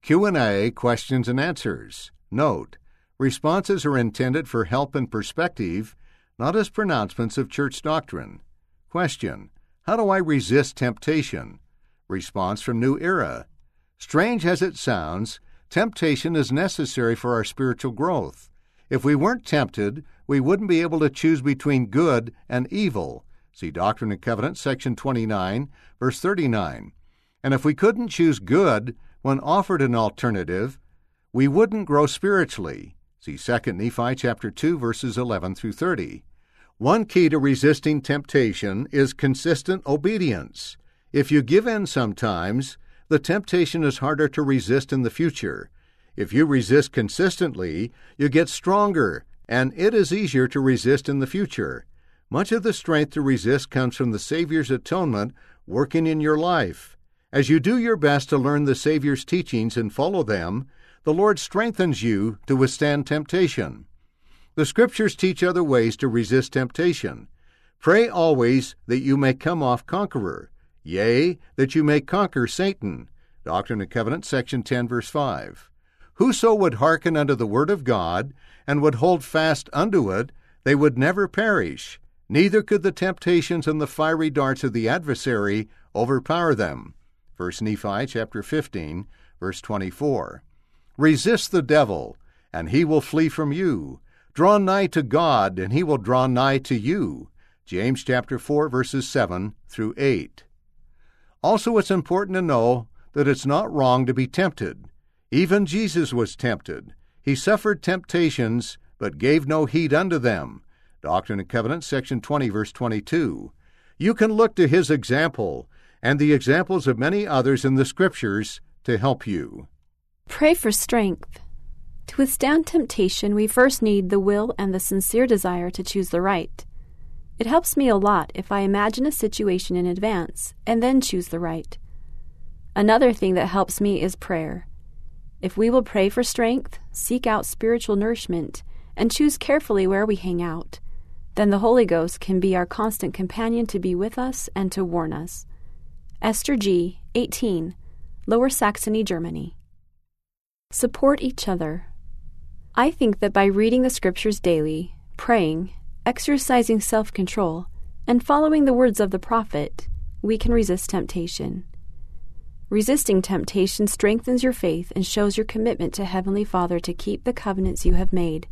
Q&A, questions and answers. Note: responses are intended for help and perspective, not as pronouncements of church doctrine. Question: how do I resist temptation? Response from New Era: strange as it sounds, temptation is necessary for our spiritual growth. If we weren't tempted, we wouldn't be able to choose between good and evil. See Doctrine and Covenants, section 29, verse 39. And if we couldn't choose good when offered an alternative, we wouldn't grow spiritually. See 2 Nephi chapter 2, verses 11 through 30. One key to resisting temptation is consistent obedience. If you give in sometimes, the temptation is harder to resist in the future. If you resist consistently, you get stronger, and it is easier to resist in the future. Much of the strength to resist comes from the Savior's atonement working in your life. As you do your best to learn the Savior's teachings and follow them, the Lord strengthens you to withstand temptation. The Scriptures teach other ways to resist temptation. Pray always that you may come off conqueror, yea, that you may conquer Satan. Doctrine and Covenants, section 10, verse 5. Whoso would hearken unto the word of God, and would hold fast unto it, they would never perish, neither could the temptations and the fiery darts of the adversary overpower them. 1 Nephi chapter 15, verse 24. Resist the devil, and he will flee from you. Draw nigh to God, and he will draw nigh to you. James chapter 4, verses 7 through 8. Also, it's important to know that it's not wrong to be tempted. Even Jesus was tempted. He suffered temptations, but gave no heed unto them. Doctrine and Covenants, section 20, verse 22. You can look to his example and the examples of many others in the Scriptures to help you. Pray for strength. To withstand temptation, we first need the will and the sincere desire to choose the right. It helps me a lot if I imagine a situation in advance and then choose the right. Another thing that helps me is prayer. If we will pray for strength, seek out spiritual nourishment, and choose carefully where we hang out, then the Holy Ghost can be our constant companion to be with us and to warn us. Esther G., 18, Lower Saxony, Germany. Support each other. I think that by reading the Scriptures daily, praying, exercising self-control, and following the words of the prophet, we can resist temptation. Resisting temptation strengthens your faith and shows your commitment to Heavenly Father to keep the covenants you have made.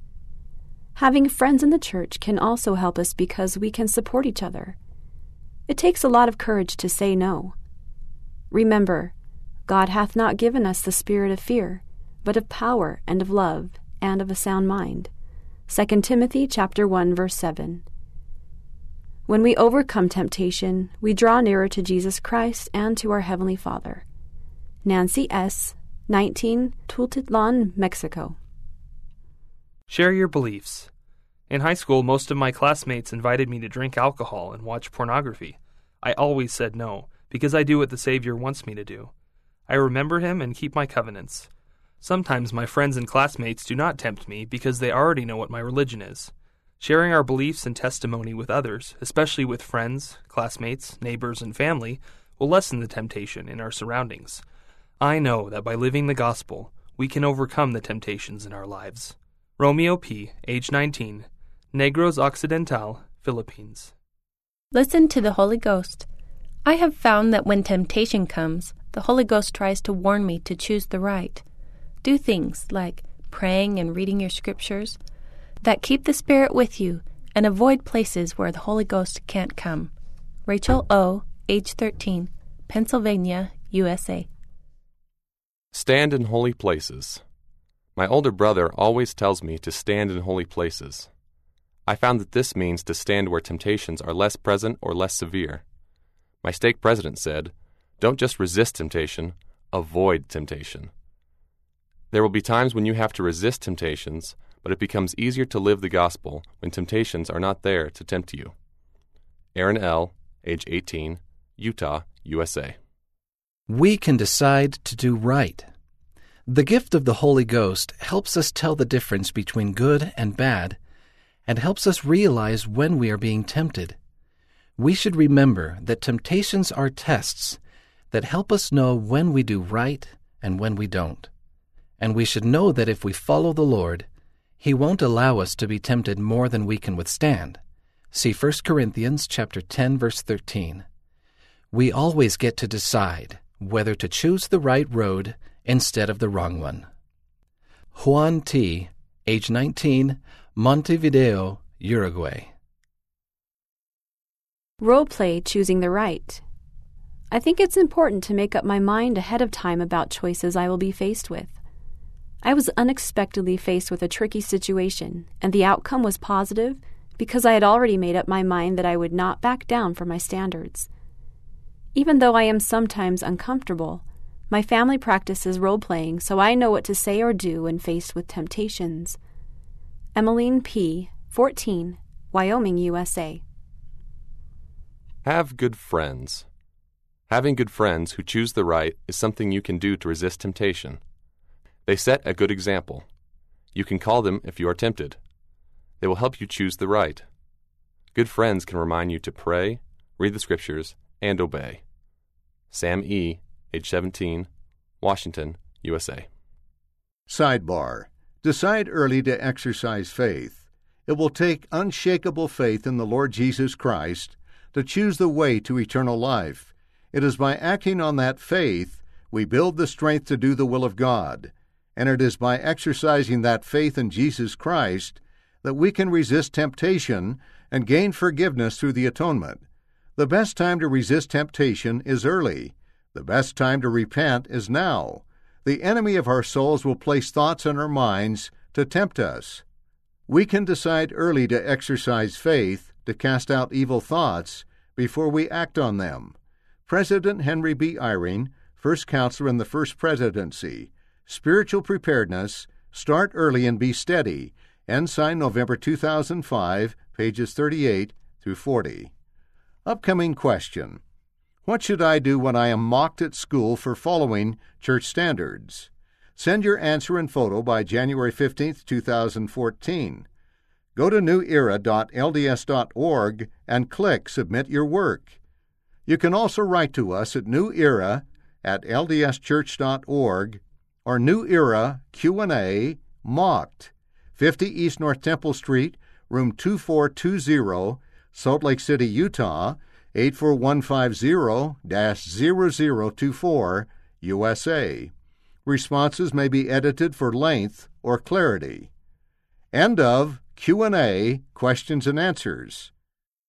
Having friends in the church can also help us because we can support each other. It takes a lot of courage to say no. Remember, God hath not given us the spirit of fear, but of power and of love and of a sound mind. 2 Timothy chapter 1, verse 7. When we overcome temptation, we draw nearer to Jesus Christ and to our Heavenly Father. Nancy S., 19, Tultitlan, Mexico. Share your beliefs. In high school, most of my classmates invited me to drink alcohol and watch pornography. I always said no, because I do what the Savior wants me to do. I remember Him and keep my covenants. Sometimes my friends and classmates do not tempt me because they already know what my religion is. Sharing our beliefs and testimony with others, especially with friends, classmates, neighbors, and family, will lessen the temptation in our surroundings. I know that by living the gospel, we can overcome the temptations in our lives. Romeo P., age 19, Negros Occidental, Philippines. Listen to the Holy Ghost. I have found that when temptation comes, the Holy Ghost tries to warn me to choose the right. Do things like praying and reading your scriptures that keep the Spirit with you, and avoid places where the Holy Ghost can't come. Rachel O., age 13, Pennsylvania, USA. Stand in holy places. My older brother always tells me to stand in holy places. I found that this means to stand where temptations are less present or less severe. My stake president said, "Don't just resist temptation, avoid temptation." There will be times when you have to resist temptations, but it becomes easier to live the gospel when temptations are not there to tempt you. Aaron L., age 18, Utah, USA. We can decide to do right. The gift of the Holy Ghost helps us tell the difference between good and bad, and helps us realize when we are being tempted. We should remember that temptations are tests that help us know when we do right and when we don't. And we should know that if we follow the Lord, He won't allow us to be tempted more than we can withstand. See 1 Corinthians chapter 10, verse 13. We always get to decide whether to choose the right road instead of the wrong one. Juan T., age 19, Montevideo, Uruguay. Role-play choosing the right. I think it's important to make up my mind ahead of time about choices I will be faced with. I was unexpectedly faced with a tricky situation, and the outcome was positive because I had already made up my mind that I would not back down from my standards. Even though I am sometimes uncomfortable, my family practices role-playing, so I know what to say or do when faced with temptations. Emmeline P., 14, Wyoming, USA. Have good friends. Having good friends who choose the right is something you can do to resist temptation. They set a good example. You can call them if you are tempted. They will help you choose the right. Good friends can remind you to pray, read the Scriptures, and obey. Sam E., age 17, Washington, USA. Sidebar. Decide early to exercise faith. It will take unshakable faith in the Lord Jesus Christ to choose the way to eternal life. It is by acting on that faith we build the strength to do the will of God, and it is by exercising that faith in Jesus Christ that we can resist temptation and gain forgiveness through the atonement. The best time to resist temptation is early. The best time to repent is now. The enemy of our souls will place thoughts in our minds to tempt us. We can decide early to exercise faith, to cast out evil thoughts before we act on them. President Henry B. Eyring, first counselor in the First Presidency. Spiritual Preparedness, Start Early and Be Steady. Ensign, November 2005, pages 38 through 40. Upcoming question. What should I do when I am mocked at school for following church standards? Send your answer and photo by January 15, 2014. Go to newera.lds.org and click Submit Your Work. You can also write to us at newera@ldschurch.org or New Era Q&A Mocked, 50 East North Temple Street, room 2420, Salt Lake City, Utah, 84150-0024, USA. Responses may be edited for length or clarity. End of Q&A, questions and answers.